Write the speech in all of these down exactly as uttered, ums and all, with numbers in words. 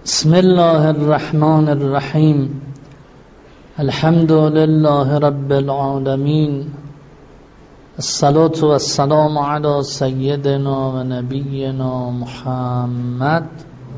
بسم الله الرحمن الرحیم. الحمد لله رب العالمین. الصلاة والسلام علی سیدنا و نبینا محمد.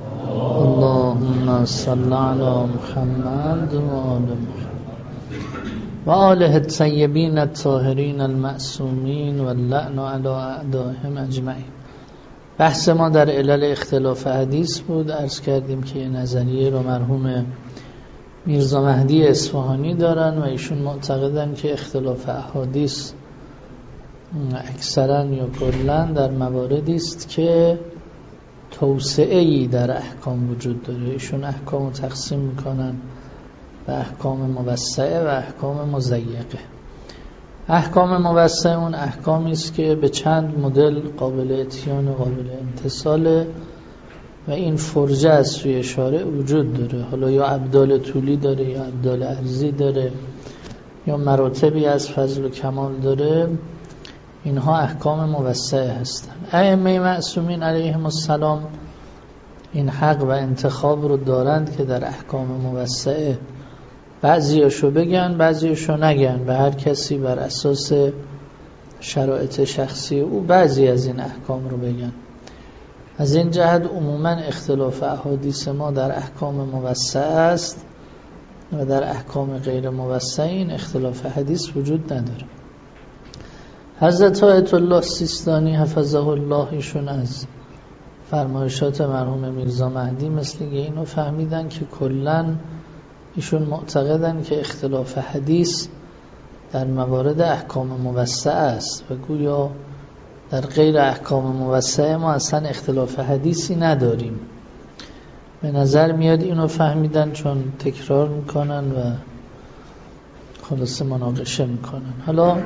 اللهم صل علی محمد و آل محمد و آله الطیبین الطاهرین المعصومین و اللعن علی اعدائهم اجمعین. بحث ما در علل اختلاف حدیث بود. عرض کردیم که یه نظریه رو مرحوم میرزا مهدی اصفهانی دارن و ایشون معتقدن که اختلاف احادیث اکثرا یا کلا در مواردی است که توسعه‌ای در احکام وجود داره. ایشون احکام رو تقسیم میکنن به احکام موسعه و احکام مضیقه. احکام موسعه اون احکامی است که به چند مدل قابل اتیان و قابل امتثاله و این فرجه از سوی شارع وجود داره. حالا یا ابدال طولی داره یا ابدال عرضی داره یا مراتبی از فضل و کمال داره. اینها احکام موسعه هستند. ائمه معصومین علیهم السلام این حق و انتخاب رو دارند که در احکام موسعه بعضیاشو بگن بعضیاشو نگن، به هر کسی بر اساس شرایط شخصی او بعضی از این احکام رو بگن. از این جهت عموما اختلاف احادیث ما در احکام موسعه است و در احکام غیر موسعه این اختلاف حدیث وجود نداره. حضرت آیت الله سیستانی حفظه الله ایشون از فرمایشات مرحوم میرزا مهدی مثل اینو فهمیدن که کلن ایشون معتقدن که اختلاف حدیث در موارد احکام موسعه است و گویا در غیر احکام موسعه ما اصلا اختلاف حدیثی نداریم. به نظر میاد اینو فهمیدن چون تکرار میکنن و خلاصه مناقشه میکنن. حالا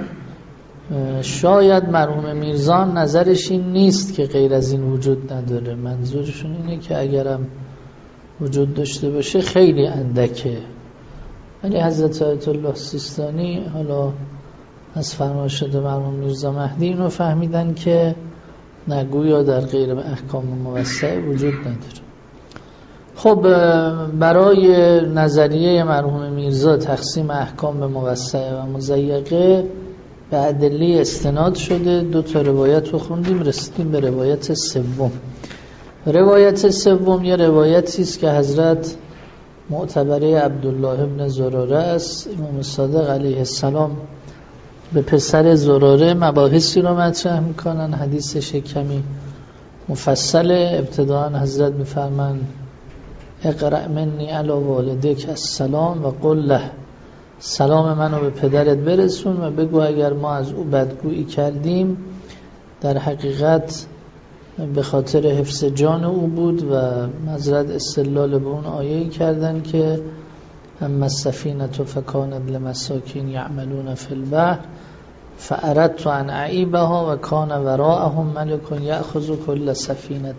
شاید مرحوم میرزا نظرش این نیست که غیر از این وجود نداره. منظورشون اینه که اگرم وجود داشته باشه خیلی اندکه. ولی حضرت آیت الله سیستانی حالا از فرمایشات مرحوم میرزا مهدی اینو فهمیدن که نگویا در غیر احکام موسعه وجود نداره. خب برای نظریه مرحوم میرزا تقسیم احکام به موسعه و مضیقه به ادله استناد شده. دو تا روایت رو خوندیم، رسیدیم به روایت سوم. روایت سوم یه روایتی است که حضرت معتبره عبدالله ابن زراره است. امام صادق علیه السلام به پسر زراره مباحثی رو مطرح میکنن. حدیثش کمی مفصله. ابتداء حضرت میفرمان اقرأ منی علی والدک السلام و قل له، سلام منو به پدرت برسون و بگو اگر ما از او بدگویی کردیم در حقیقت به خاطر حفظ جان او بود. و حضرت استدلال به اون آیه‌ای کردن که اما السفینه فکانت لمساکین یعملون فی البحر فاردت ان اعیبها و کان وراءهم ملک یأخذ کل سفینه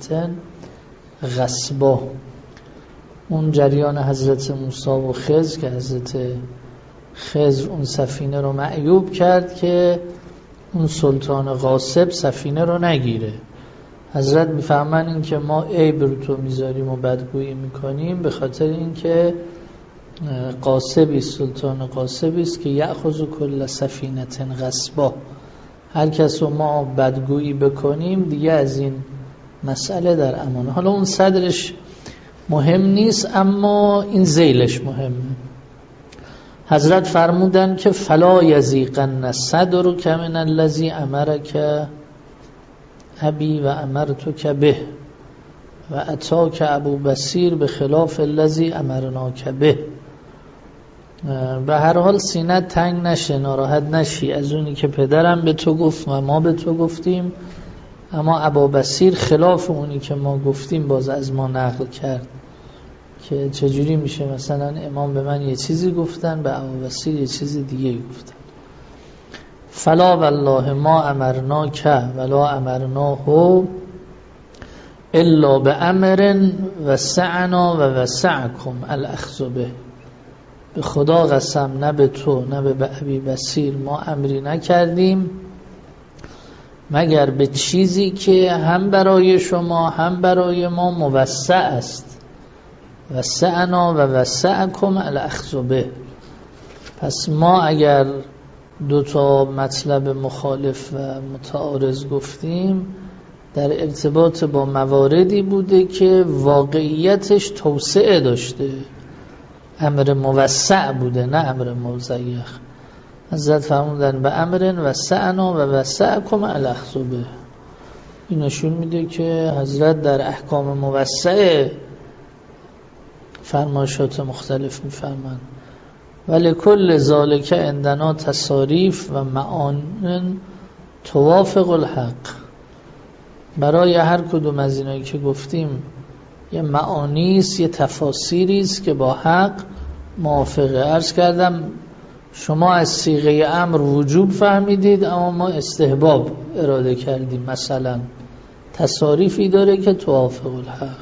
غصبا. اون جریان حضرت موسی و خضر که حضرت خضر اون سفینه رو معیوب کرد که اون سلطان غاصب سفینه رو نگیره. حضرت میفهمن این که ما عیب رو تو میذاریم و بدگویی میکنیم به خاطر این که غاصبی سلطان غاصبی است که یأخذ کل سفینه غصبا. هر کس رو ما بدگویی بکنیم دیگه از این مسئله در امان. حالا اون صدرش مهم نیست اما این ذیلش مهمه. حضرت فرمودن که فلا یزیقن صدرک من الذی امرک ابی و امرتک به و اتاک ابو بصیر به خلاف الذی امرناک به. به هر حال سینت تنگ نشه، ناراحت نشی از اونی که پدرم به تو گفت و ما به تو گفتیم، اما ابو بصیر خلاف اونی که ما گفتیم باز از ما نقل کرد. که چجوری میشه مثلا امام به من یه چیزی گفتن به ابو بصیر یه چیزی دیگه گفتن. فلا والله ما امرناک ولا امرناه الا بامر وسعنا و وسعکم الاخذ به. به خدا قسم نه به تو نه به ابی بصیر ما امری نکردیم مگر به چیزی که هم برای شما هم برای ما موسع است. وسعنا و وسعکم الاخذ به. پس ما اگر دو تا مطلب مخالف و متعارض گفتیم در ارتباط با مواردی بوده که واقعیتش توسعه داشته، امر موسع بوده نه امر موزیخ. حضرت فرمودن به امر وسعنا و وسعکم الاخذ به. این نشون میده که حضرت در احکام موسع فرمایشات مختلف میفرمند. ولی کل ذالک عندنا تصاریف و معان توافق الحق. برای هر کدوم از اینایی که گفتیم یه معانی است، یه تفاسیری است که با حق موافقه. عرض کردم شما از صیغه امر وجوب فهمیدید اما ما استحباب اراده کردیم. مثلا تصاریفی داره که توافق الحق.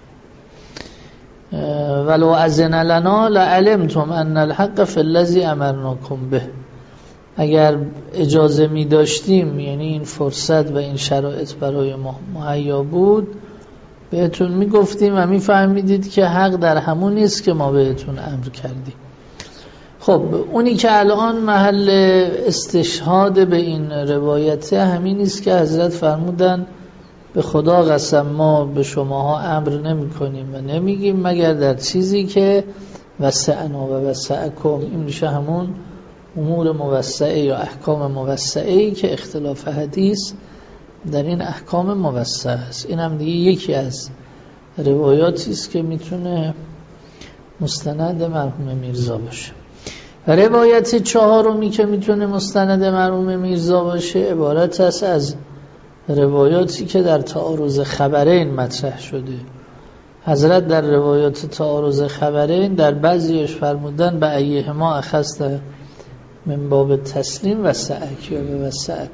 ولو اذن لنا لعلمتم ان الحق فی الذی امرناکم به. اگر اجازه می داشتیم، یعنی این فرصت و این شرایط برای ما مهیا بود، بهتون می گفتیم و می فهمیدید که حق در همون نیست که ما بهتون امر کردیم. خب اونی که الان محل استشهاد به این روایت همین است که حضرت فرمودن به خدا قسم ما به شماها امر نمی کنیم و نمیگیم مگر در چیزی که وسعنا و وسعکم. این میشه همون امور موسعه یا احکام موسعه‌ای که اختلاف حدیث در این احکام موسعه است. این هم دیگه یکی از روایاتی است که میتونه مستند مرحوم میرزا باشه. روایت چهارمی که میتونه مستند مرحوم میرزا باشه عبارت است از روایاتی که در تعارض خبرین مطرح شده. حضرت در روایات تعارض خبرین در بعضیش فرمودن به ایهما اخذت من باب تسلیم و سعک یا به وسعک.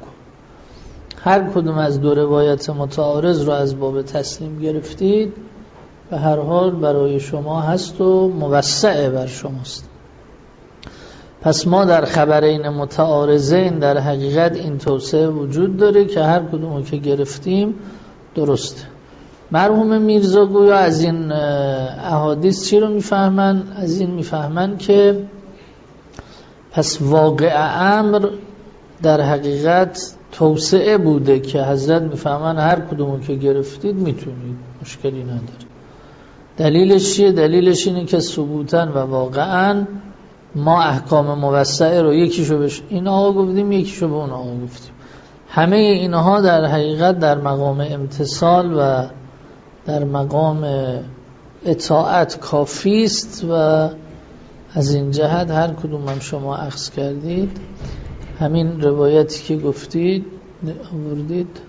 هر کدوم از دو روایت متعارض رو از باب تسلیم گرفتید به هر حال برای شما هست و موسعه بر شماست. پس ما در خبرین متعارضین در حقیقت این توسعه وجود داره که هر کدومو که گرفتیم درسته. مرحوم میرزا گویا از این احادیث چی رو میفهمن؟ از این میفهمن که پس واقع امر در حقیقت توسعه بوده که حضرت میفهمن هر کدومو که گرفتید میتونید، مشکلی نداره. دلیلش چیه؟ دلیلش اینه که ثبوتاً و واقعاً ما احکام موسعه رو یکیشو بهش این آقا گفتیم یکیشو به اون آقا گفتیم. همه اینها در حقیقت در مقام امتصال و در مقام اطاعت کافی است و از این جهت هر کدوم هم شما اخذ کردید همین روایتی که گفتید آوردید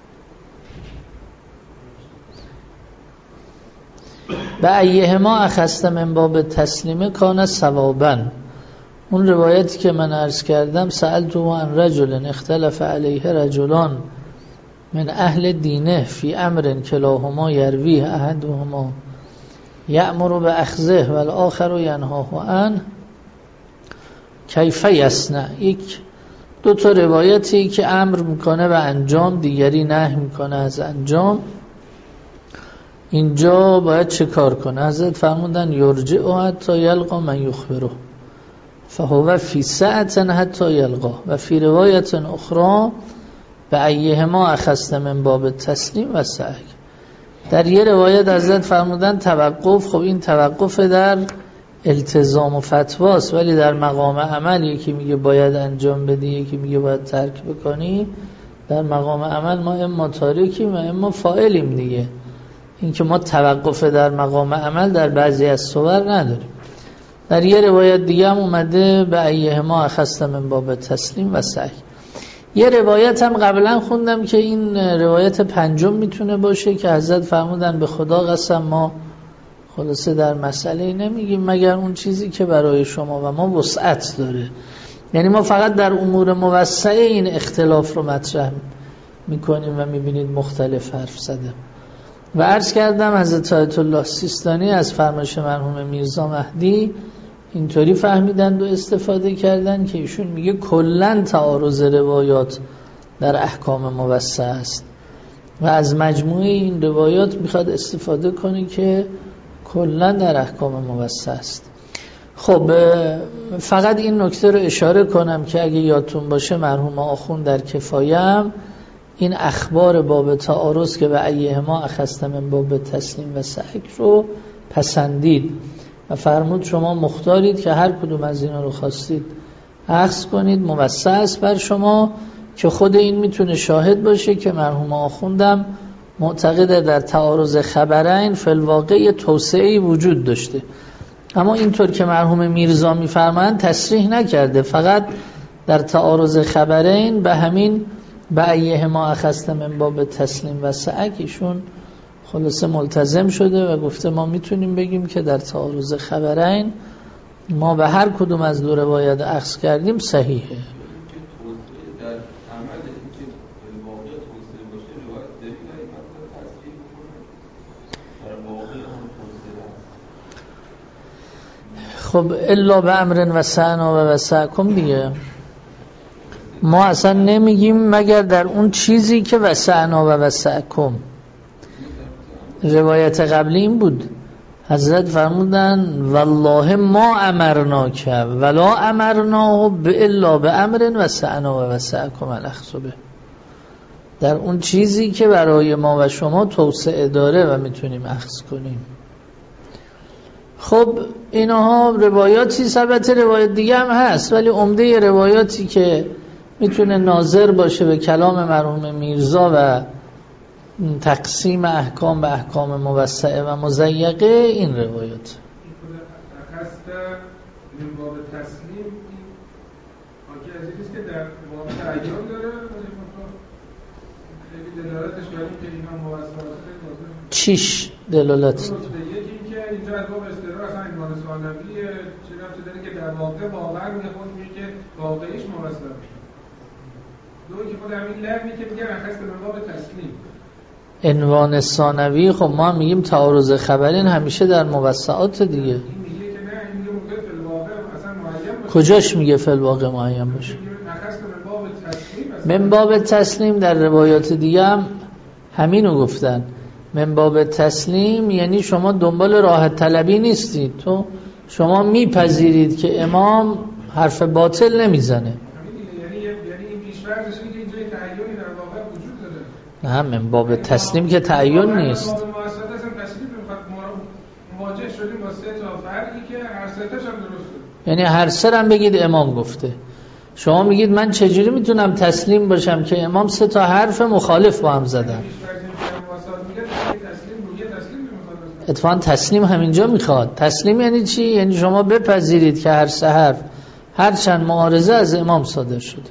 به ایهما اخذت من باب تسلیمه کان ثوابا. اون روایتی که من عرض کردم سألتو عن رجل اختلف علیه رجلان من اهل دینه فی امر کلاهما یرویه احدهما یأمر به اخذه و الاخر ینهاه عنه کیف یصنع. یک دو تا روایتی که امر میکنه به انجام دیگری نهی میکنه از انجام. اینجا باید چه کار کنه؟ حضرت فرمودن یرجع حتی یلقا من یخبره فهو فی ساعت حتی یلقا و فی روایت اخرى به ایهما اخذت من باب تسلیم و سعی. در یه روایت حضرت فرمودن توقف. خب این توقف در التزام و فتواست، ولی در مقام عمل یکی میگه باید انجام بدی یکی میگه باید ترک بکنی. در مقام عمل ما اما تارکیم و اما فاعلیم دیگه. این که ما توقف در مقام عمل در بعضی از صور نداریم. در یه روایت دیگه هم اومده به ایهما اخذت من باب تسلیم و سعی. یه روایت هم قبلا خوندم که این روایت پنجم میتونه باشه که حضرت فرمودن به خدا قسم ما خلاصه در مسئله نمیگیم مگر اون چیزی که برای شما و ما وسعت داره. یعنی ما فقط در امور موسعه این اختلاف رو مطرح میکنیم و میبینید مختلف حرف زده. و عرض کردم حضرت آیت الله سیستانی از فرمایش مرحوم میرزا مهدی اینطوری فهمیدند و استفاده کردن که ایشون میگه کلن تعارض روایات در احکام موسعه است و از مجموعه این روایات میخواد استفاده کنه که کلا در احکام موسع است. خب فقط این نکته رو اشاره کنم که اگه یادتون باشه مرحوم آخوند در کفایم این اخبار باب تعارض که به ایهما اخذت من باب تسلیم و سعک رو پسندید و فرمود شما مختارید که هر کدوم از اینا رو خواستید اخذ کنید، موسع است بر شما، که خود این میتونه شاهد باشه که مرحوم آخوندم معتقده در تعارض خبرین فی الواقع توسعه‌ای وجود داشته. اما اینطور که مرحوم میرزا میفرمایند تصریح نکرده، فقط در تعارض خبرین به همین به ایهما اخذت من باب تسلیم و سعک ایشون خلاصه ملتزم شده و گفته ما میتونیم بگیم که در تعارض خبرین ما به هر کدوم از دو روایت اخذ کردیم صحیحه. خب الا به امر وسعنا و وسعکم دیگه، ما اصلا نمیگیم مگر در اون چیزی که وسعنا و وسعکم. روایت قبلی این بود، حضرت فرمودن والله ما امرناک ولا امرناه الا به امر وسعنا و وسعکم الاخذ، در اون چیزی که برای ما و شما توسعه داره و میتونیم اخذ کنیم. خب اینها روایاتی، البته روایت دیگه هم هست، ولی عمده روایاتی که میتونه ناظر باشه به کلام مرحوم میرزا و تقسیم احکام به احکام موسعه و مضیقه این روایات. خست من باب تسلیم حاکی از اینیست که در باب تعیان داره خیلی دلالتش بریم که اینا موسعات چیش دلالت؟ یکی این که اینجا از باب استقرار اصلا ایمان ثانویه چه نفسه داره که در واقع واقعا میگه خود میگه که واقعیش موسع میشه. دوی که خود همین لفظی که میگه خست من باب تسلیم عنوان ثانوی. خب ما میگیم تعارض خبرین همیشه در موسعات دیگه. این میگه که نه، این میگه موقع فی الواقع اصلا معین باشه. کجاش میگه فی الواقع معین باشه؟ من باب تسلیم در روایات دیگه هم همینو گفتن. من باب تسلیم یعنی شما دنبال راحت طلبی نیستید، تو شما میپذیرید که امام حرف باطل نمیزنه. یعنی یعنی این پیش‌فرضش اینه که اینجا تعیینی در واقع وجود داره. نه، من باب تسلیم که تعیین نیست. باب موسعات اصلا تسلیم میخواد مواجه شدیم با سه تا فرقی که هر سه تاش هم درسته. یعنی هر سه هم بگید امام گفته. شما میگید من چجوری میتونم تسلیم باشم که امام سه تا حرف مخالف با هم زدن؟ اتفاقا تسلیم همینجا میخواد. تسلیم یعنی چی؟ یعنی شما بپذیرید که هر سه حرف هر چند معارضه از امام صادر شده.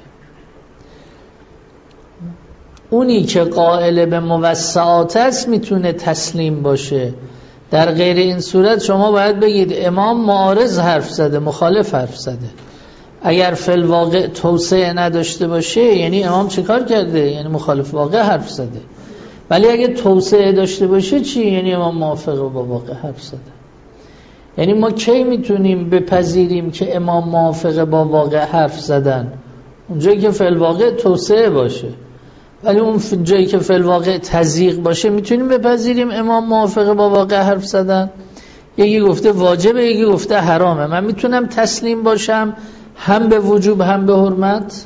اونی که قائل به موسعات است میتونه تسلیم باشه. در غیر این صورت شما باید بگید امام معارض حرف زده، مخالف حرف زده. اگر فی الواقع توسعه نداشته باشه یعنی امام چه کار کرده؟ یعنی مخالف واقع حرف زده. ولی اگه توسعه داشته باشه چی؟ یعنی امام موافق با واقع حرف زده. یعنی ما کی میتونیم بپذیریم که امام موافق با واقع حرف زدن؟ اونجایی که فی الواقع توسعه باشه. ولی اون جایی که فی الواقع تضییق باشه میتونیم بپذیریم امام موافق با واقع حرف زدن؟ یکی گفته واجبه، یکی گفته حرامه. من میتونم تسلیم باشم هم به وجوب هم به حرمت؟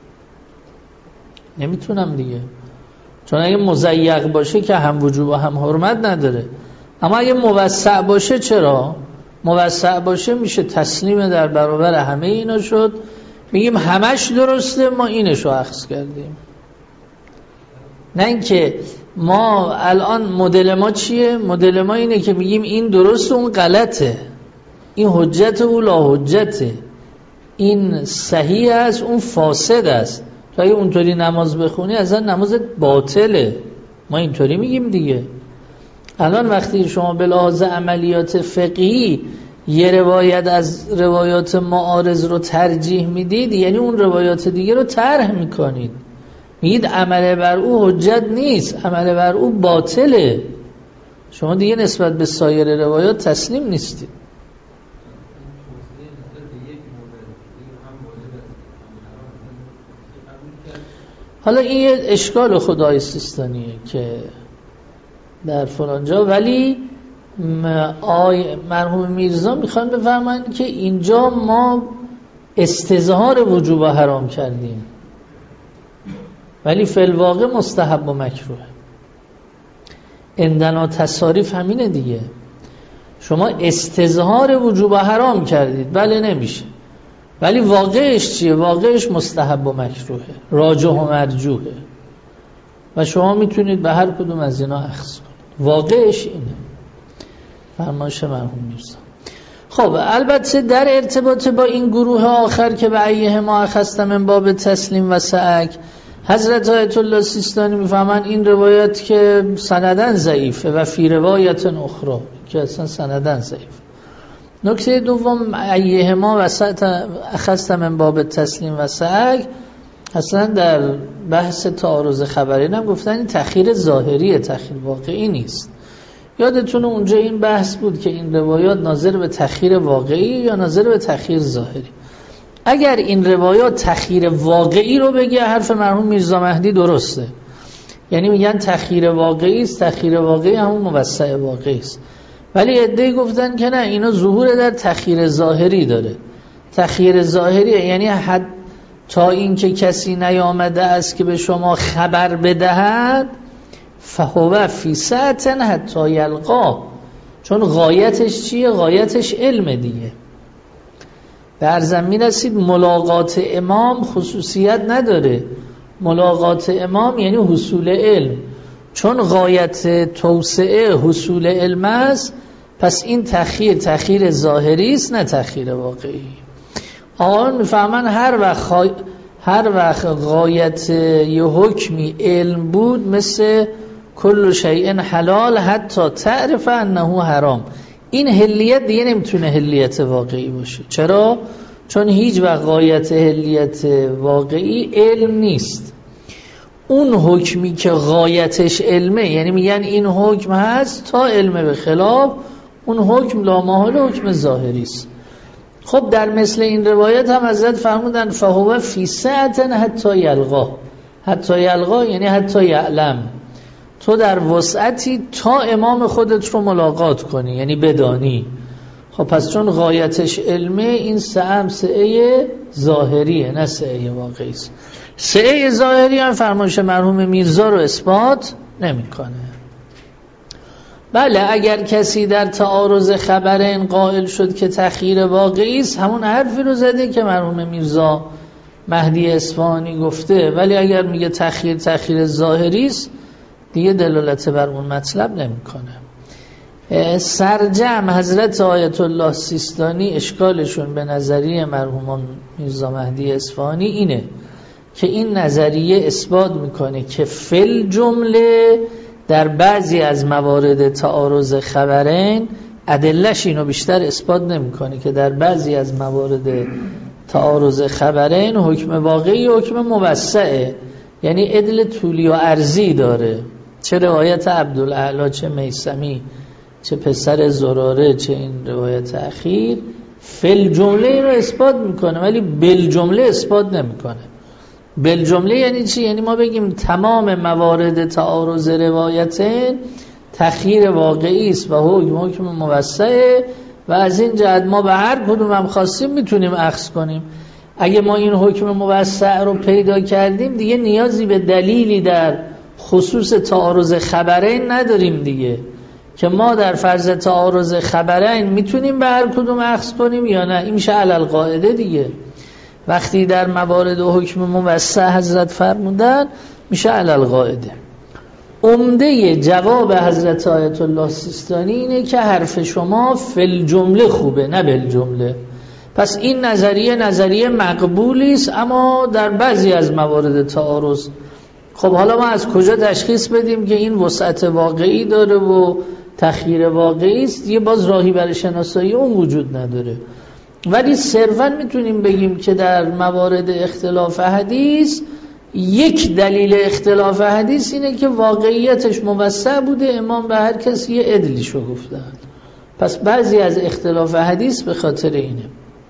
نمیتونم دیگه، چون اگه مضیق باشه که هم وجوب و هم حرمت نداره. اما اگه موسع باشه چرا؟ موسع باشه میشه تسلیم در برابر همه اینا شد، میگیم همش درسته ما اینشو اخذ کردیم. نه اینکه ما الان مدل ما چیه؟ مدل ما اینه که میگیم این درست و اون غلطه، این حجت و لا حجته، این صحیح است اون فاسد است. تو اگه اونطوری نماز بخونی اصلا نمازت باطله. ما اینطوری میگیم دیگه. الان وقتی شما به لحاظ عملیات فقهی یه روایت از روایات معارض رو ترجیح میدید، یعنی اون روایات دیگه رو طرح میکنید، میگید عمل بر او حجت نیست، عمل بر او باطله. شما دیگه نسبت به سایر روایات تسلیم نیستید. حالا این یه اشکال خدای سیستانیه که در فلان جا، ولی آی مرحوم میرزا میخوان بفرمایند که اینجا ما استظهار وجوب حرام کردیم ولی فی الواقع مستحب و مکروه. عندنا تصاریف همینه دیگه. شما استظهار وجوب حرام کردید، بله نمیشه، ولی واقعش چیه؟ واقعش مستحب و مکروهه، راجح و مرجوحه و شما میتونید به هر کدوم از اینا اخذ کنید. واقعش اینه. فرمایش مرحوم میرزا. خب البته در ارتباط با این گروه آخر که به ایه ما اخذت من باب تسلیم و سعک، حضرت آیت الله سیستانی میفهمن این روایت که سندن ضعیفه و فی روایت اخرى که اصلا سندن ضعیف. نکته دوم ایه ما وسط اخذت من باب تسلیم و سعک، اصلا در بحث تعارض خبرین هم گفتن این تأخیر ظاهریه، تأخیر واقعی نیست. یادتونه اونجا این بحث بود که این روایات ناظر به تأخیر واقعی یا ناظر به تأخیر ظاهری. اگر این روایات تأخیر واقعی رو بگه حرف مرحوم میرزا مهدی درسته، یعنی میگن تأخیر واقعی است، تأخیر واقعی همون موسع واقعی است. ولی عده‌ای گفتن که نه، اینا ظهور در تأخیر ظاهری داره. تأخیر ظاهری یعنی حد تا این که کسی نیامده است که به شما خبر بدهد فهو فی ساعت حتی یلقا، چون غایتش چیه؟ غایتش علم دیگه. در زمین رسید ملاقات امام خصوصیت نداره. ملاقات امام یعنی حصول علم، چون غایت توسعه حصول علم است، پس این تأخیر تأخیر ظاهری است نه تأخیر واقعی. آقایان میفهمن هر وقت خوا... هر وقت غایت یه حکمی علم بود، مثل کل شیء حلال حتی تعرف انه حرام، این حلیت دیگه نمیتونه حلیت واقعی باشه. چرا؟ چون هیچ وقت غایت حلیت واقعی علم نیست. اون حکمی که غایتش علمه، یعنی میگن این حکم هست تا علم به خلاف، اون حکم لامحال حکم ظاهری است. خب در مثل این روایت هم حضرت فرمودن فهو فی ساعت حتی یلقا. حتی یلقا یعنی حتی یعلم، تو در وسعتی تا امام خودت رو ملاقات کنی، یعنی بدانی. خب پس چون غایتش علمه، این سعم سعه ظاهریه نه سعه واقعی است. سعه ظاهری هم فرمایش مرحوم میرزا رو اثبات نمیکنه. بله اگر کسی در تعارض خبرین قائل شد که تأخیر واقعی است، همون حرفی رو زده که مرحوم میرزا مهدی اصفهانی گفته، ولی اگر میگه تأخیر تأخیر ظاهری است، دیگه دلالت بر اون مطلب نمیکنه. سرجم حضرت آیت الله سیستانی اشکالشون به نظریه مرحوم میرزا مهدی اصفهانی اینه که این نظریه اثبات میکنه که فل جمله در بعضی از موارد تعارض خبرین، ادلش اینو بیشتر اثبات نمیکنه که در بعضی از موارد تعارض خبرین حکم واقعی حکم موسعه، یعنی عدل طولی و عرضی داره. چه روایت عبدالاعلی، چه میثمی، چه پسر زراره، چه این روایت اخیر، فل جمله اینو اثبات میکنه ولی بل جمله اثبات نمیکنه. بل جمله یعنی چی؟ یعنی ما بگیم تمام موارد تعارض روایتین تأخیر واقعی است و حکم حکم موسعه و از این جهت ما به هر کدوم هم خواستیم میتونیم اخذ کنیم. اگه ما این حکم موسع رو پیدا کردیم، دیگه نیازی به دلیلی در خصوص تعارض خبرین نداریم دیگه، که ما در فرض تعارض خبرین میتونیم به هر کدوم اخذ کنیم یا نه. این میشه علی القاعده دیگه. وقتی در موارد حکم موسع حضرت فرمودن، میشه علی القاعده. عمده جواب حضرت آیت الله سیستانی اینه که حرف شما فل جمله خوبه نه بل جمله. پس این نظریه نظریه مقبولی است، اما در بعضی از موارد تعارض. خب حالا ما از کجا تشخیص بدیم که این وسعت واقعی داره و تأخیر واقعی است؟ یه باز راهی برای شناسایی اون وجود نداره. ولی صرفاً میتونیم بگیم که در موارد اختلاف حدیث، یک دلیل اختلاف حدیث اینه که واقعیتش موسع بوده، امام به هر کسی یه عدلیشو گفتن. پس بعضی از اختلاف حدیث به خاطر اینه.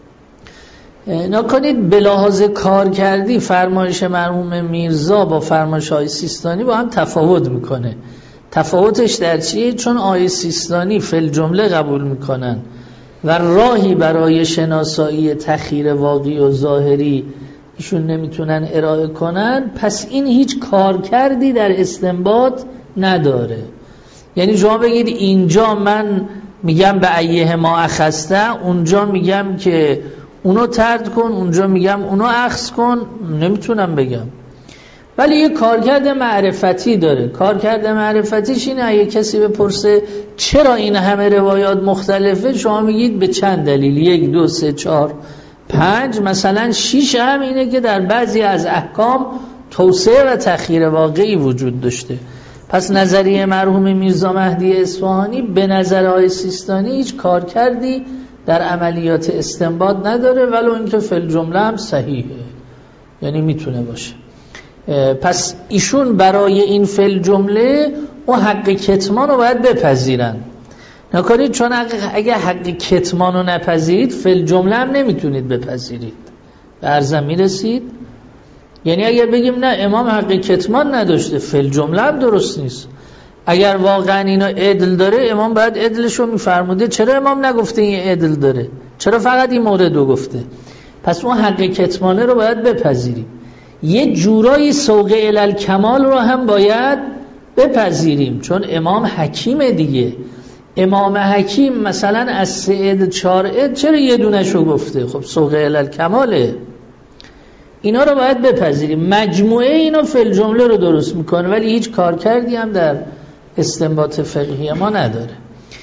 نکنید به لحاظ کار کردی فرمایش مرحوم میرزا با فرمایش های سیستانی با هم تفاوت میکنه. تفاوتش در چیه؟ چون آیه سیستانی فی الجمله قبول میکنن و راهی برای شناسایی تخییر واقعی و ظاهری ایشون نمیتونن ارائه کنن، پس این هیچ کار کردی در استنباط نداره. یعنی شما بگید اینجا من میگم به ایه ما اخسته، اونجا میگم که اونو طرد کن، اونجا میگم اونو اخذ کن، نمیتونم بگم. ولی یه کارکرد معرفتی داره. کارکرد معرفتیش اینه اگه کسی بپرسه چرا این همه روایات مختلفه، شما میگید به چند دلیل، یک دو سه چهار پنج، مثلا شیش هم اینه که در بعضی از احکام توسعه و تخییر واقعی وجود داشته. پس نظریه مرحوم میرزا مهدی اصفهانی به نظر آقای سیستانی هیچ کار کردی در عملیات استنباط نداره، ولو اینکه فی الجمله هم صحیحه، یعنی میتونه باشه. پس ایشون برای این فی الجمله اون حق کتمان رو باید بپذیرن. نکنید چون اگه حق کتمان رو نپذیرید فی الجمله هم نمیتونید بپذیرید. به عرضم میرسید؟ یعنی اگر بگیم نه امام حق کتمان نداشته، فی الجمله هم درست نیست. اگر واقعا اینا عدل داره، امام باید عدلش رو میفرموده. چرا امام نگفته این عدل داره؟ چرا فقط این مورد رو گفته؟ پس اون حق کتمانه رو باید بپذیریم. یه جورایی سوق الالکمال رو هم باید بپذیریم، چون امام حکیمه دیگه. امام حکیم مثلا از سه عد چهار عد چرا یه دونش رو گفته؟ خب سوق الالکماله. اینا رو باید بپذیریم. مجموعه اینا فی الجمله رو درست میکنه، ولی هیچ کار کردی هم در استنباط فقهی ما نداره.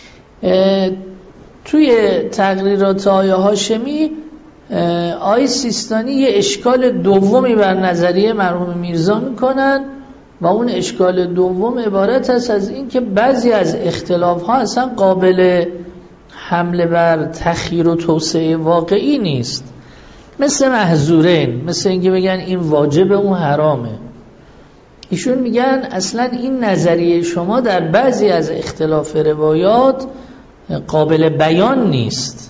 توی تقریرات آیه هاشمی آیه سیستانی یه اشکال دومی بر نظریه مرحوم میرزا میکنن و اون اشکال دوم عبارت است از این که بعضی از اختلاف ها اصلا قابل حمله بر تخییر و توسعه واقعی نیست، مثل محظورین، مثل اینکه بگن این واجب اون حرامه. ایشون میگن اصلا این نظریه شما در بعضی از اختلاف روایات قابل بیان نیست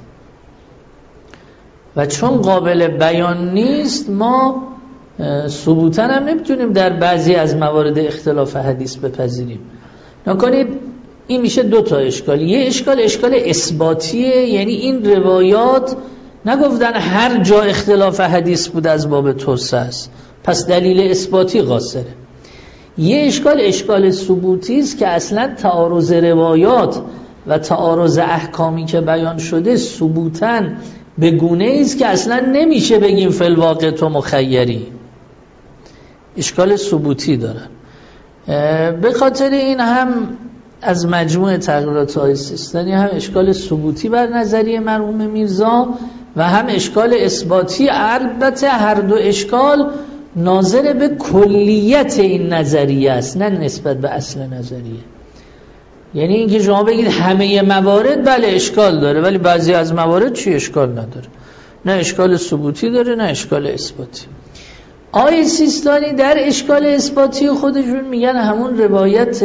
و چون قابل بیان نیست ما ثبوتاً هم نمیتونیم در بعضی از موارد اختلاف حدیث بپذیریم. نکنید این میشه دو تا اشکال. یه اشکال اشکال اثباتیه، یعنی این روایات نگفتن هر جا اختلاف حدیث بود از باب توسعه است، پس دلیل اثباتی قاصره. یه اشکال اشکال ثبوتی است که اصلا تعارض روایات و تعارض احکامی که بیان شده ثبوتاً به گونه است که اصلا نمیشه بگیم فی الواقع تو مخیری. اشکال ثبوتی دارن. به خاطر این هم از مجموع تقریرات آیه سیستانی هم اشکال ثبوتی بر نظریه مرحوم میرزا و هم اشکال اثباتی. البته هر دو اشکال ناظر به کلیت این نظریه است، نه نسبت به اصل نظریه. یعنی اینکه شما بگید همه موارد بله اشکال داره، ولی بعضی از موارد چی اشکال نداره، نه اشکال ثبوتی داره نه اشکال اثباتی. آیه سیستانی در اشکال اثباتی خودشون میگن همون روایت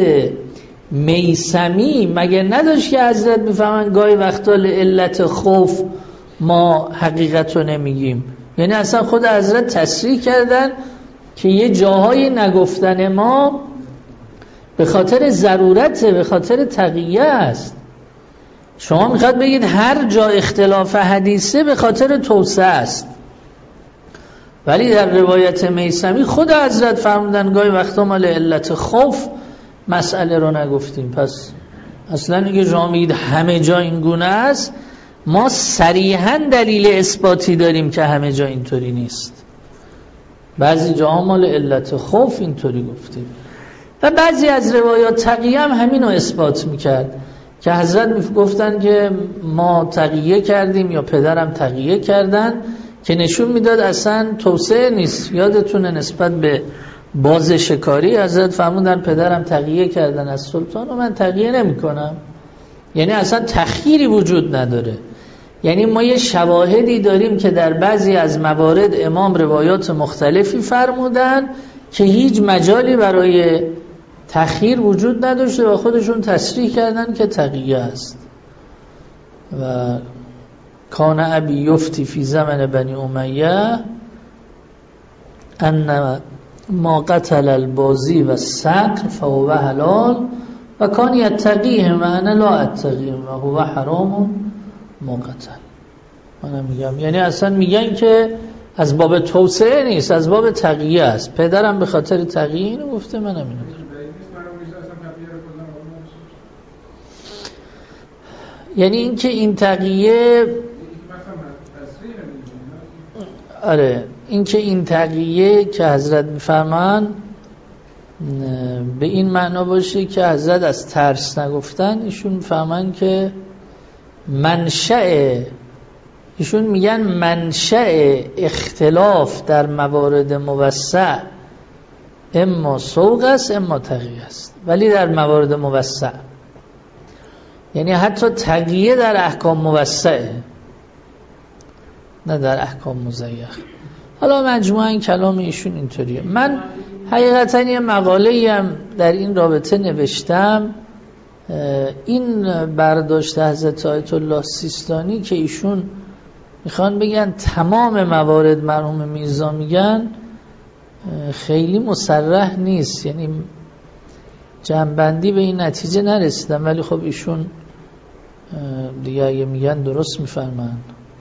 میثمی مگه نداشت که حضرت میفهمن گاهی وقتا علت خوف ما حقیقت رو نمیگیم. یعنی اصلا خود حضرت تصریح کردن که یه جاهای نگفتن ما به خاطر ضرورته، به خاطر تقیه است. شما میخواد بگید هر جا اختلاف حدیثه به خاطر توسعه است، ولی در روایت میثمی خود حضرت فرمودن گاهی وقتا ما علت خوف مسئله رو نگفتیم. پس اصلا اینکه شما میگید همه جا این گونه است، ما صریحاً دلیل اثباتی داریم که همه جا اینطوری نیست. بعضی جاها مال علت خوف اینطوری گفتیم و بعضی از روایات تقیه هم همین رو اثبات میکرد که حضرت میگفتن که ما تقیه کردیم یا پدرم تقیه کردن، که نشون میداد اصلا توسعه نیست. یادتونه نسبت به باز شکاری حضرت فرمودن پدرم تقیه کردن از سلطان و من تقیه نمی کنم. یعنی اصلا تخییری وجود نداره. یعنی ما یه شواهدی داریم که در بعضی از موارد امام روایات مختلفی فرمودن که هیچ مجالی برای تخییر وجود نداشته و خودشون تصریح کردن که تقیه است. و کان ابی یفتی فی زمن بنی امیه ان ما قتل البازی و الصقر فهو حلال و کان یتقیه و انا لا اتقیه و هو حرام مقتل. منم میگم یعنی اصلا میگن که از باب توسعه نیست، از باب تقیه است. پدرم به خاطر تقیه اینو گفته، منم اینو دارم. یعنی این که این تقیه، آره این که این تقیه که حضرت میفرمان به این معنا باشه که حضرت از ترس نگفتن، ایشون میفهمن که منشأ، ایشون میگن منشأ اختلاف در موارد موسع اما سوق است اما تقیه است، ولی در موارد موسع، یعنی حتی تقیه در احکام موسعه نه در احکام مزیق. حالا مجموعاً کلام ایشون اینطوریه. من حقیقتاً یه مقاله‌ای هم در این رابطه نوشتم، این برداشت حضرت آیت الله سیستانی که ایشون میخوان بگن تمام موارد مرحوم میرزا میگن خیلی مصرح نیست، یعنی جمع‌بندی به این نتیجه نرسیدم، ولی خب ایشون دیگه اگه میگن درست میفرمان.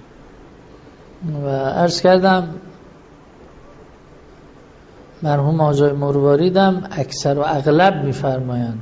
و عرض کردم مرحوم آقای مرواریدم اکثر و اغلب میفرمایند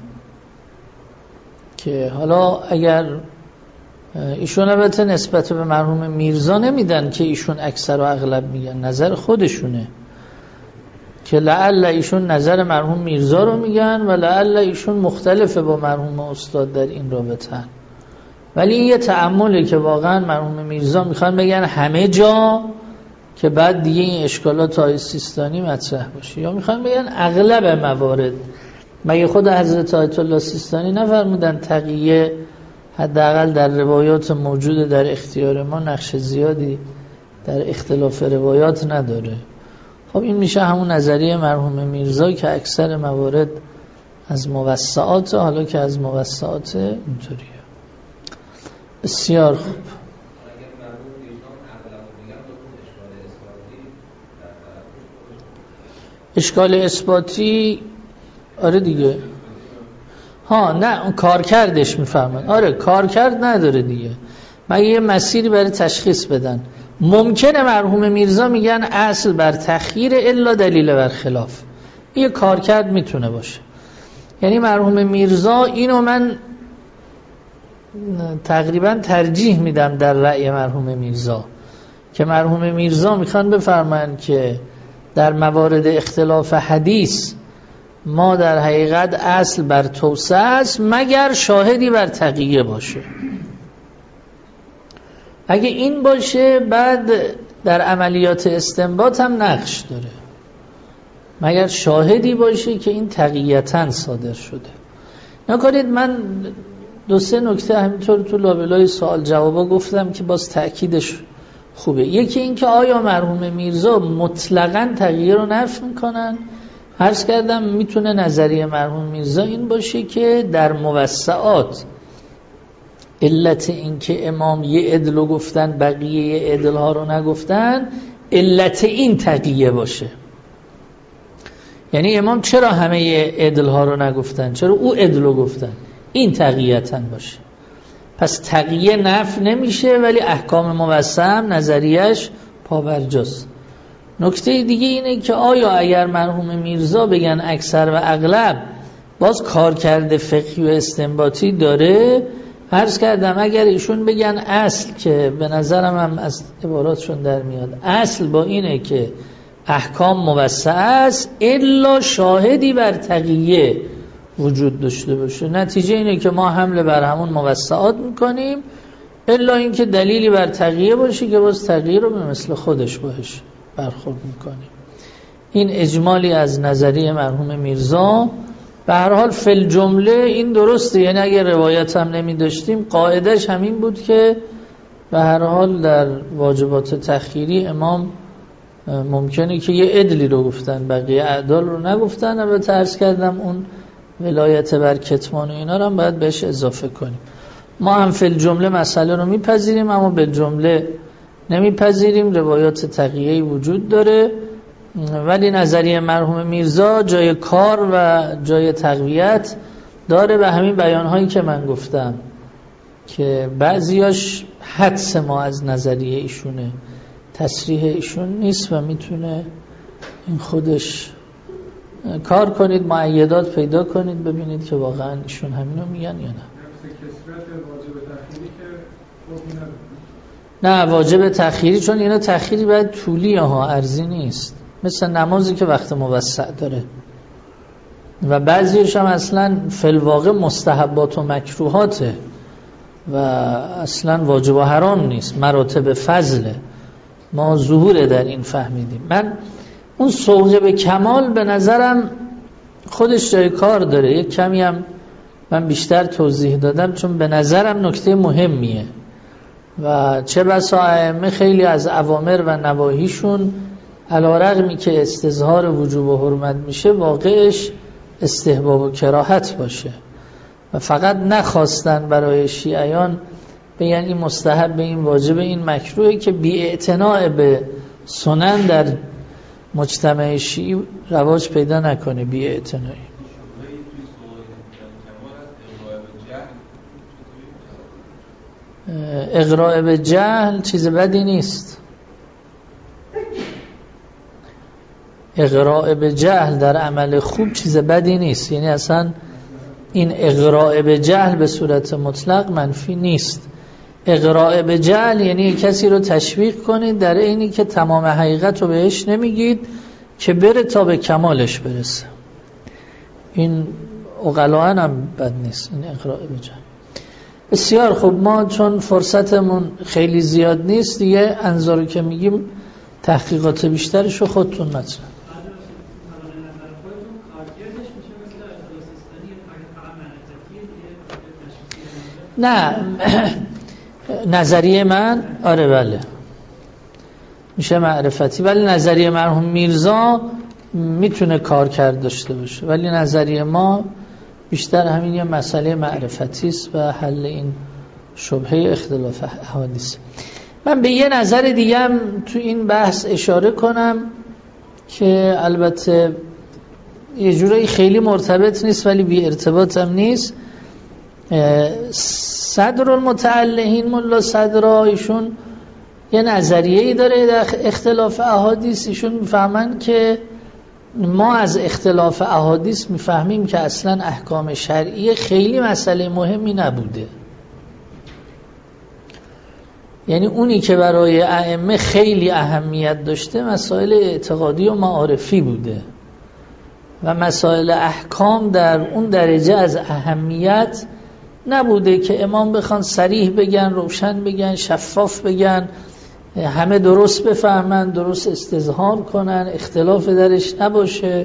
که حالا اگر ایشون البته نسبت به مرحوم میرزا نمیدن که ایشون اکثر و اغلب میگن، نظر خودشونه که لعل ایشون نظر مرحوم میرزا رو میگن و لعل ایشون مختلفه با مرحوم استاد در این رابطه، ولی این یه تأمله که واقعا مرحوم میرزا میخوان بگن همه جا که بعد دیگه این اشکالات آیه سیستانی مطرح باشه، یا میخوان بگن اغلب موارد. مگه خود حضرت آیت الله سیستانی نفرمودن تقیه حداقل در روایات موجود در اختیار ما نقش زیادی در اختلاف روایات نداره؟ خب این میشه همون نظریه مرحوم میرزا که اکثر موارد از موسعات، حالا که از موسعات اینطوریه. بسیار خوب. اشکال اثباتی آره دیگه، ها نه اون کار کردش میفهمن، آره کار کرد نداره دیگه، مگه یه مسیری برای تشخیص بدن. ممکنه مرحوم میرزا میگن اصل بر تخییر الا دلیل بر خلاف، یه کار کرد میتونه باشه. یعنی مرحوم میرزا اینو من تقریبا ترجیح میدم در رأی مرحوم میرزا، که مرحوم میرزا میخوان بفرمایند که در موارد اختلاف حدیث ما در حقیقت اصل بر توسعه است مگر شاهدی بر تقیه باشه. اگه این باشه بعد در عملیات استنباط هم نقش داره، مگر شاهدی باشه که این تقییتاً صادر شده. نکنید من دو سه نکته همینطور تو لابلای سوال جوابا گفتم که باز تأکیدش خوبه. یکی این که آیا مرحوم میرزا مطلقاً تغییر رو نفی میکنن؟ عرض کردم میتونه نظریه مرحوم میرزا این باشه که در موسعات علت این که امام یه عدل رو گفتن بقیه یه عدل ها رو نگفتن، علت این تقیه باشه. یعنی امام چرا همه یه عدل ها رو نگفتن، چرا او عدل رو گفتن، این تقییتاً باشه. پس تقیه نفی نمیشه ولی احکام موسع هم نظریش پابرجاست. نکته دیگه اینه که آیا اگر مرحوم میرزا بگن اکثر و اغلب باز کار کرده فقهی و استنباطی داره؟ عرض کردم اگر ایشون بگن اصل، که به نظرم هم از عباراتشون در میاد، اصل با اینه که احکام موسع است الا شاهدی بر تقیه وجود داشته باشه، نتیجه اینه که ما حمله بر همون موسعات میکنیم الا اینکه دلیلی بر تقیه باشه که باز تقیه رو به مثل خودش باشه برخورد میکنیم. این اجمالی از نظریه مرحوم میرزا. به هر حال فل جمله این درسته، یعنی اگر روایت هم نمی داشتیم قاعدش همین بود که به هر حال در واجبات تخییری امام ممکنه که یه عدلی رو گفتن بقیه اعدال رو نگفتن. البته عرض کردم اون ولایت بر کتمان و اینا رو هم باید بهش اضافه کنیم. ما هم فل جمله مسئله رو میپذیریم اما به جمله نمیپذیریم، روایات تقیه‌ای وجود داره، ولی نظریه مرحوم میرزا جای کار و جای تقویت داره به همین بیانهایی که من گفتم که بعضیاش حدس ما از نظریه ایشونه، تصریح ایشون نیست و میتونه این خودش کار کنید، معیدات پیدا کنید ببینید که واقعا ایشون همینو میگن یا نه. نه واجب تأخیری، چون اینا تأخیری باید طولی ها، ارزی نیست، مثل نمازی که وقت موسع داره و بعضیش هم اصلا فی الواقع مستحبات و مکروهاته و اصلا واجب و حرام نیست، مراتب فضله. ما ظهور در این فهمیدیم. من اون سوق به کمال به نظرم خودش جای کار داره، یک کمی هم من بیشتر توضیح دادم چون به نظرم نکته مهمیه و چه بسا ائمه خیلی از اوامر و نواهیشون علی‌رغمی که استظهار وجوب و حرمت میشه واقعش استحباب و کراهت باشه و فقط نخواستن برای شیعیان بگن این مستحب، به این واجب، این مکروهه که بی‌اعتناء به سنن در مجتمع شیعی رواج پیدا نکنه. بی‌اعتنایی اغراء به جهل چیز بدی نیست. اغراء به جهل در عمل خوب چیز بدی نیست، یعنی اصلا این اغراء به جهل به صورت مطلق منفی نیست. اغراء به جهل یعنی کسی رو تشویق کنید در اینی که تمام حقیقت رو بهش نمیگید که بره تا به کمالش برسه. این عقلاً هم بد نیست این اغراء به جهل. بسیار خوب، ما چون فرصتمون خیلی زیاد نیست دیگه انظاری که میگیم تحقیقات بیشترش رو خودتون مطرح. نه نظریه من آره بله میشه معرفتی، ولی نظریه مرحوم میرزا میتونه کار کرد داشته باشه، ولی نظریه ما بیشتر همین یه مسئله معرفتی است و حل این شبهه اختلاف احادیث. من به یه نظر دیگه هم تو این بحث اشاره کنم که البته یه جورایی خیلی مرتبط نیست ولی بی ارتباط هم نیست. صدر المتعلهین ملا صدرا ایشون یه نظریه‌ای داره در اختلاف احادیث. ایشون میفهمن که ما از اختلاف احادیث میفهمیم که اصلا احکام شرعی خیلی مسئله مهمی نبوده، یعنی اونی که برای ائمه خیلی اهمیت داشته مسائل اعتقادی و معارفی بوده و مسائل احکام در اون درجه از اهمیت نبوده که امام بخوان صریح بگن، روشن بگن، شفاف بگن، همه درست بفهمن، درست استظهار کنن، اختلاف درش نباشه.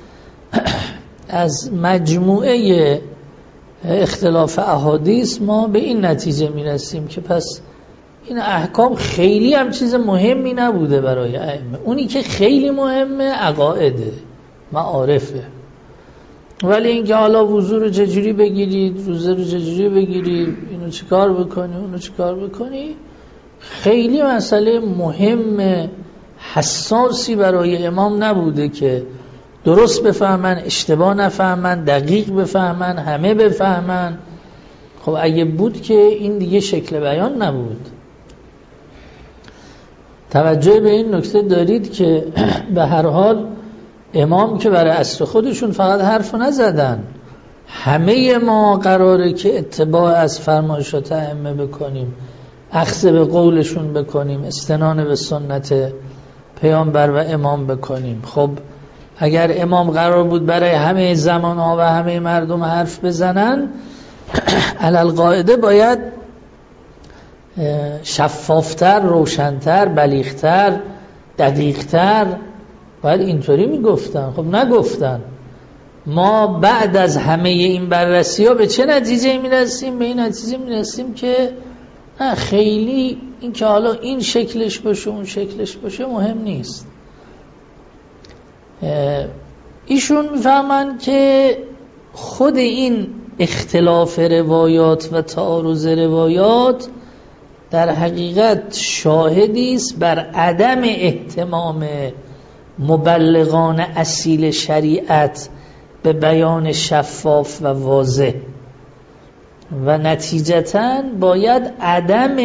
از مجموعه اختلاف احادیث ما به این نتیجه میرسیم که پس این احکام خیلی هم چیز مهمی نبوده برای ائمه. اونی که خیلی مهمه عقایده، معارفه. ولی اینکه حالا وضو رو چجوری بگیرید، روزه رو چجوری بگیرید، اینو چیکار بکنی، اونو چیکار بکنی، خیلی مسئله مهم حساسی برای امام نبوده که درست بفهمن، اشتباه نفهمن، دقیق بفهمن، همه بفهمن. خب اگه بود که این دیگه شکل بیان نبود. توجه به این نکته دارید که به هر حال امام که برای عصر خودشون فقط حرف نزدن، همه ما قراره که اتباع از فرمایشات ائمه بکنیم، اخذ به قولشون بکنیم، استنانه به سنت پیامبر و امام بکنیم. خب اگر امام قرار بود برای همه زمانها و همه مردم حرف بزنن، علالقاعده باید شفافتر، روشنتر، بلیغتر، دقیقتر باید اینطوری میگفتن. خب نگفتن. ما بعد از همه این بررسی ها به چه نتیجه میرسیم؟ به این نتیجه میرسیم که نه، خیلی این که حالا این شکلش باشه اون شکلش باشه مهم نیست. ایشون میفهمن که خود این اختلاف روایات و تعارض روایات در حقیقت شاهدی است بر عدم اهتمام مبلغان اصیل شریعت به بیان شفاف و واضح و نتیجتاً باید عدم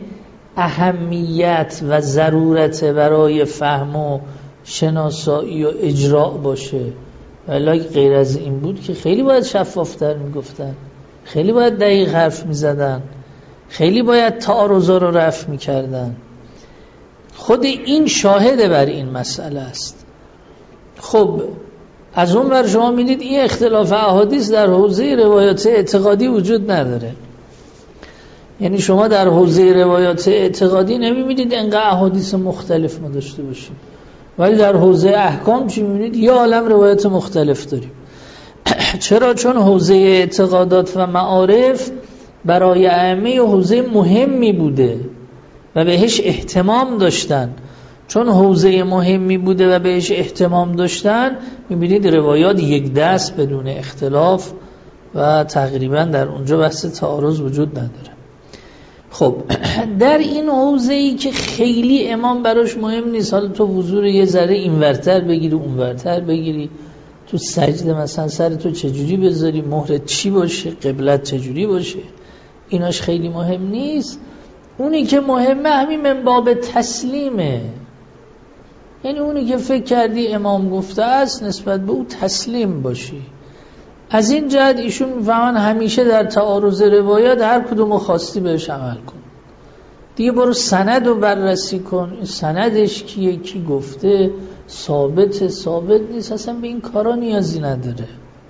اهمیت و ضرورت برای فهم و شناسایی و اجراع باشه. ولی غیر از این بود که خیلی باید شفافتر میگفتن، خیلی باید دقیق حرف میزدن، خیلی باید تعارضا رو رفع میکردن. خود این شاهد بر این مسئله است. خب از اون ور شما میدید این اختلاف احادیث در حوزه روایات اعتقادی وجود نداره. یعنی شما در حوزه روایات اعتقادی نمیبینید انقدر احادیث مختلف ما داشته باشیم، ولی در حوزه احکام چی میبینید؟ یه عالم روایت مختلف داریم. چرا؟ چون حوزه اعتقادات و معارف برای ائمه حوزه مهمی بوده و بهش اهتمام داشتن. چون حوزه مهمی بوده و بهش اهتمام داشتن، میبینید روایات یک دست بدون اختلاف و تقریبا در اونجا بحث تعارض وجود نداره. خب در این حوزه‌ای که خیلی امام براش مهم نیست، حالا تو وضو یه ذره اینورتر بگیری اونورتر بگیری، تو سجده مثلا سر تو چجوری بذاری، مهرت چی باشه، قبلت چجوری باشه، ایناش خیلی مهم نیست. اونی که مهمه همین من باب تسلیمه. یعنی اونی که فکر کردی امام گفته است نسبت به او تسلیم باشی. از این جهت ایشون میفهمن همیشه در تعارض روایات هر کدوم خواستی بهش عمل کن، دیگه برو سند رو بررسی کن، این سندش کیه، کی گفته، ثابت ثابت نیست، اصلا به این کارا نیازی نداره.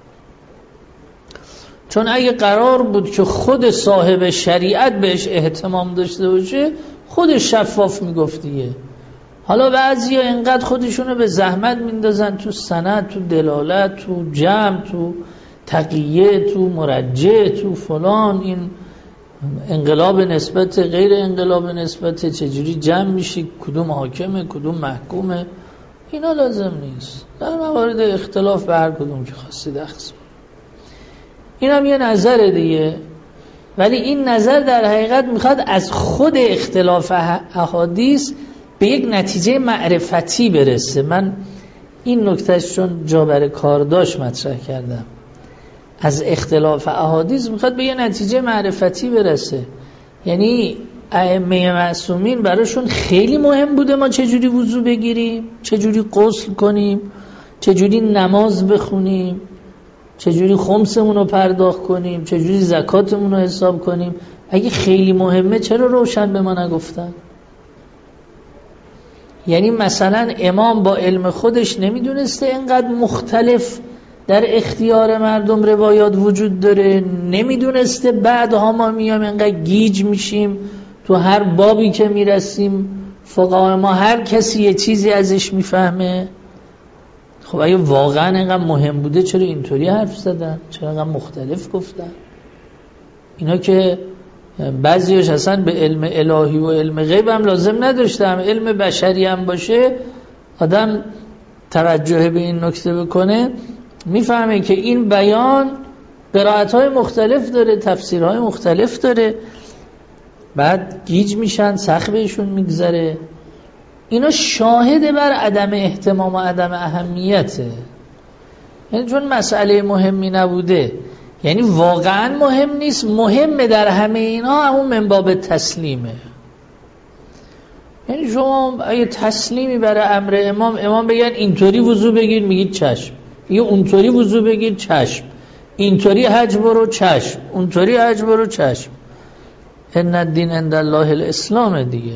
چون اگه قرار بود که خود صاحب شریعت بهش اهتمام داشته باشه خودش شفاف میگفت دیگه. حالا بعضیا اینقدر خودشونو به زحمت میندازن تو سند، تو دلالت، تو جمع، تو تقیه، تو مرجع، تو فلان، این انقلاب نسبت غیر انقلاب نسبت، چجوری جمع میشی، کدوم حاکمه کدوم محکومه، اینا لازم نیست. در موارد اختلاف به هر کدوم که خواستید اخذ. این هم یه نظر دیگه، ولی این نظر در حقیقت میخواد از خود اختلاف احادیث به یک نتیجه معرفتی برسه. من این نکتهش چون جا بر کار داشت مطرح کردم. از اختلاف احادیث میخواد به یک نتیجه معرفتی برسه. یعنی ائمه معصومین براشون خیلی مهم بوده ما چجوری وضو بگیریم، چجوری غسل کنیم، چجوری نماز بخونیم، چجوری خمسمون رو پرداخت کنیم، چجوری زکاتمون رو حساب کنیم. اگه خیلی مهمه چرا روشن به ما نگفتن؟ یعنی مثلا امام با علم خودش نمیدونسته اینقدر مختلف در اختیار مردم روایات وجود داره؟ نمیدونسته بعدها ما میام اینقدر گیج میشیم تو هر بابی که میرسیم فقها ما هر کسی یه چیزی ازش میفهمه؟ خب اگه واقعا اینقدر مهم بوده چرا اینطوری حرف زدن؟ چرا اینقدر مختلف گفتن؟ اینا که بعضیش اصلا به علم الهی و علم غیب هم لازم نداشتم، علم بشری هم باشه آدم توجه به این نکته بکنه میفهمه که این بیان قرائت‌های مختلف داره، تفسیرهای مختلف داره، بعد گیج میشن، سخت بهشون میگذره. اینا شاهد بر عدم اهتمام و عدم اهمیته. یعنی چون مسئله مهمی نبوده، یعنی واقعا مهم نیست، مهمه در همه اینا همون من باب تسلیمه. یعنی شما اگه تسلیمی برای امر امام، امام بگن اینطوری وضو بگیر میگید چشم، یه اونطوری وضو بگیر چشم، اینطوری حج برو چشم، اونطوری حج برو چشم. ان الدین عند الله الاسلام دیگه.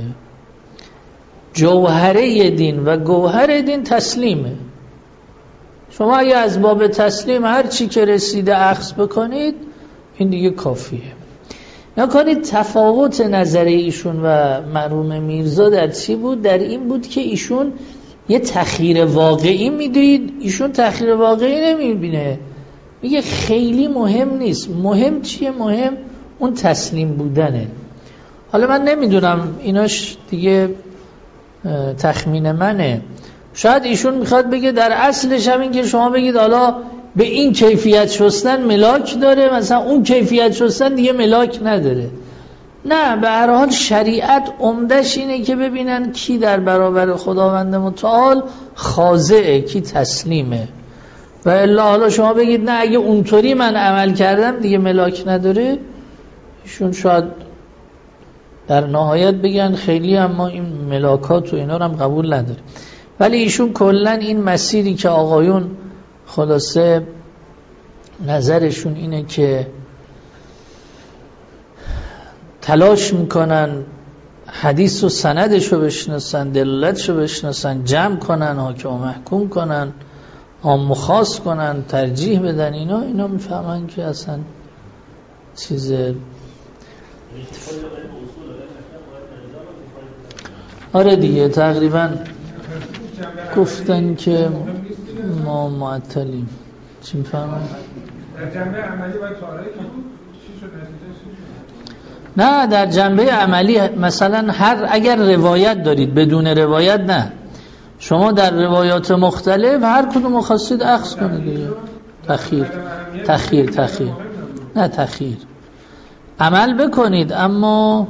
جوهره دین و گوهر دین تسلیمه. شما اگه از باب تسلیم هر چی که رسیده اخذ بکنید این دیگه کافیه. نکنید تفاوت نظر ایشون و مرحوم میرزا در چی بود؟ در این بود که ایشون یه تخییر واقعی میدید، ایشون تخییر واقعی نمیبینه، میگه خیلی مهم نیست. مهم چیه؟ مهم اون تسلیم بودنه. حالا من نمیدونم، ایناش دیگه تخمین منه، شاید ایشون میخواد بگه در اصلش هم این که شما بگید حالا به این کیفیت شستن ملاک داره، مثلا اون کیفیت شستن دیگه ملاک نداره. نه، به هر حال شریعت عمدش اینه که ببینن کی در برابر خداوند متعال خاضعه، کی تسلیمه. و الا حالا شما بگید نه اگه اونطوری من عمل کردم دیگه ملاک نداره، ایشون شاید در نهایت بگن خیلی هم ما این ملاکات و اینا رو هم قبول نداره. ولی ایشون کلن این مسیری که آقایون خلاصه نظرشون اینه که تلاش میکنن حدیث و سندش رو بشناسن، دلالتش رو بشناسن، جمع کنن، حاکم و محکوم کنن، عام و خاص کنن، ترجیح بدن، اینا اینا میفهمن که اصلا چیز آره دیگه تقریبا گفتن که ما معطلیم. چی میفهمن؟ در جنبه عملی باید تعریف چی شد نه در جنبه عملی مثلا هر اگر روایت دارید بدون روایت نه، شما در روایات مختلف هر کدوم خواستید اخذ کنید. تخییر تخییر تخییر نه تخییر عمل بکنید، اما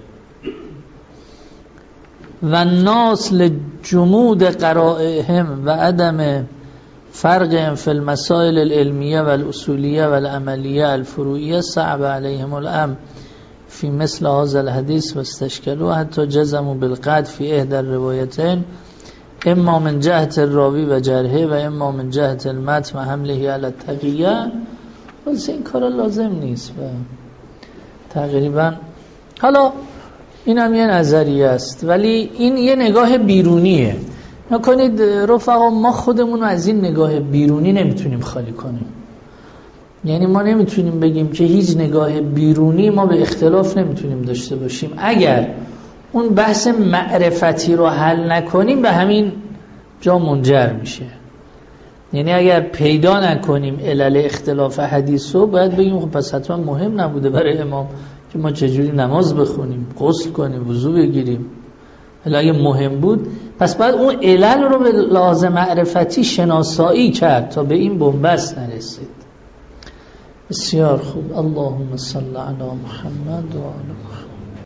و الناس لجمود قرائهم و عدم فرق فی المسائل العلمیه و الاصولیه و العملیه الفروعیه صعب علیهم الامر فی مثل هذا الحدیث و استشکلوا حتی جزموا بالقطع فی احدى الروایتین اما من جهت الراوی و جرحه و اما من جهت المتن و حمله علی التقیه. واسه این کارا لازم نیست و تقریبا حالا این هم یه نظریه است، ولی این یه نگاه بیرونیه. نکنید رفقا ما خودمون از این نگاه بیرونی نمیتونیم خالی کنیم. یعنی ما نمیتونیم بگیم که هیچ نگاه بیرونی ما به اختلاف نمیتونیم داشته باشیم. اگر اون بحث معرفتی رو حل نکنیم به همین جا منجر میشه. یعنی اگر پیدا نکنیم علل اختلاف حدیث رو باید بگیم خب پس حتما مهم نبوده برای امام که ما چجوری نماز بخونیم، غسل کنیم، وضو بگیریم. ولی اگه مهم بود پس باید اون علل رو به لحاظ معرفتی شناسایی کرد تا به این بنبست نرسید. بسیار خوب. اللهم صل علی محمد و آل محمد.